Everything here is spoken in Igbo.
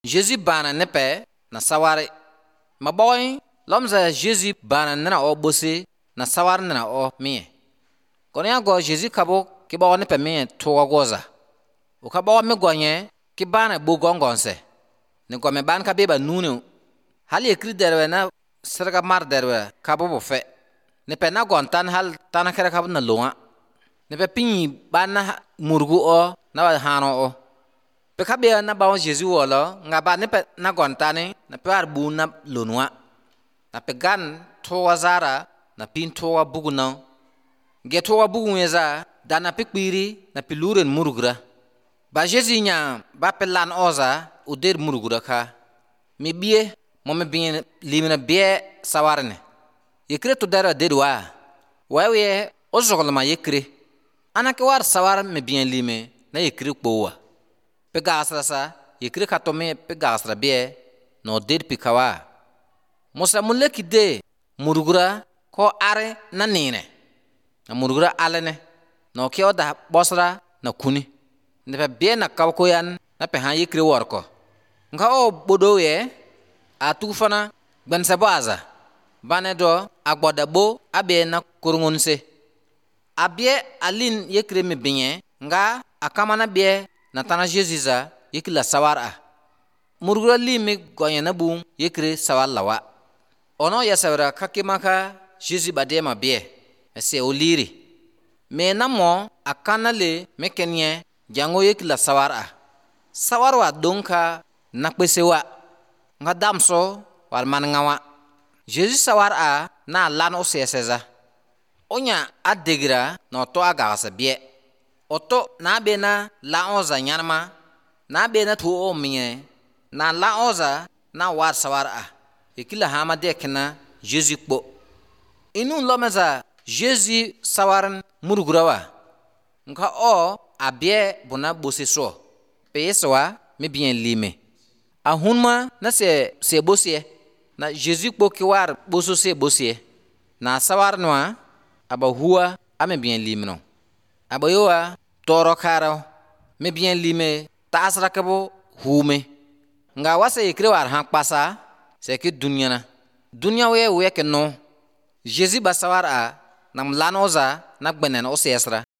Jésus bana nepe na sawari. Maboy lomza Jésus bana nana o bosi na sawar nana o miye. Konya go Jésus kabo ki bo nepe miye toga goza. O kabo me gonye ki bana bo gongonse. Ni go me ban ka beba nunu. Hal ekri derwe na serga mar derwe kabo bo fe. Nepe na gontan hal tanakere kabo na longa. Nepe pinyi bana murgu o na wa hano o. Pe kabe na bawo Jésus wolo nga ba nepe na gontani na pe arbu na lonwa. Na pe gan towa zara na pin towa buguna. Ge towa bugu weza da na pe kpiri na pe luren murugra. Ba Jésus nya ba pe lan oza u der murugra ka. Mi biye mo me bien limina biye sawarne. Yekre to dara dedwa. Wawe o zogolma yekre. Ana ke war sawar me bien lime na yekre kpowa. Pe gasra sa yekre katome pe gasra biye no der pikawa. Musa muleki de murugura ko are na nene. Na murugura alene no kyo da bosra na kuni. Ne pe biye na kawkoyan na pe han yekre worko. Nga o bodowe a tufana ben sabaza. Bane do agboda bo abe na kurungunse. Abie alin yekre me binye nga akamana biye na tana Jésus za yekila sawara. Murugura limi gonye na bum yekre sawar lawa. Ono ya sawara kakimaka Jésus badema biye. Ese oliri. Me namo akana le mekenye jango yekila sawara. Sawarwa donka nakpesewa. Nga damso war man ngawa. Jésus sawara na lan o seseza. Onya adegira na oto agasa biye. Oto na bena la oza nyanma. Na bena tu o miye. Na la oza na war sawara. Ikila hama dekena Jésus kpo. Inu lomeza Jésus sawaran murugurawa. Nka o abie bona bose so. Peyesowa me bien lime. A hunma na se bosie. Na Jésus kpo ki war boso se bosie. Na sawar noa aba huwa ame bien lime no. Aba yowa toro karo me bien lime ta asra kabo hume. Nga wase yekre war han kpasa se ki dunya na. Dunya we ke no. Jésus ba sawar a nam lanoza na gbenen o se esra.